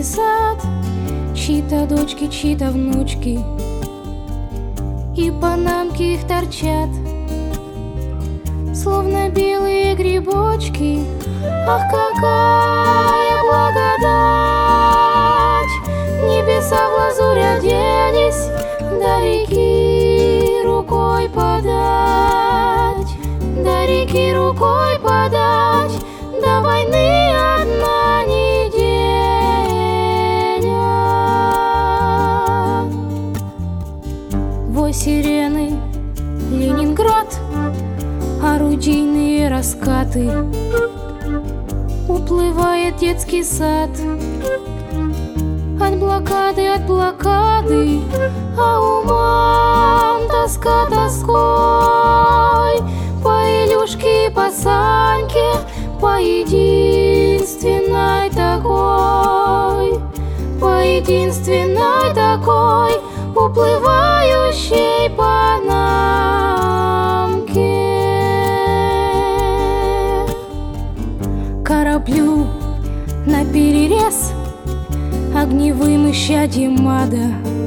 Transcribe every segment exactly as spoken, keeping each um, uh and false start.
детский сад, чьи-то дочки, чьи-то внучки, и панамки их торчат, словно белые грибочки. Ах, какая благодать! Небеса в лазурь оделись, до реки рукой подать, до реки рукой подать, до войны одна неделя. Вой сирены, Ленинград, орудийные раскаты, уплывает детский сад от блокады, от блокады, а умам тоска тоской по Илюшке и по Саньке, по единственной такой, по единственной такой уплывающей панамке. Кораблю наперерез огневым исчадьем ада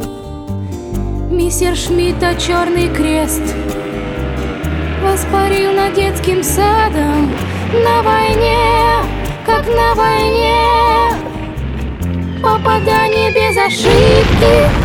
Мессершмитта черный крест воспарил над детским садом. На войне, как на войне, попадание без ошибки.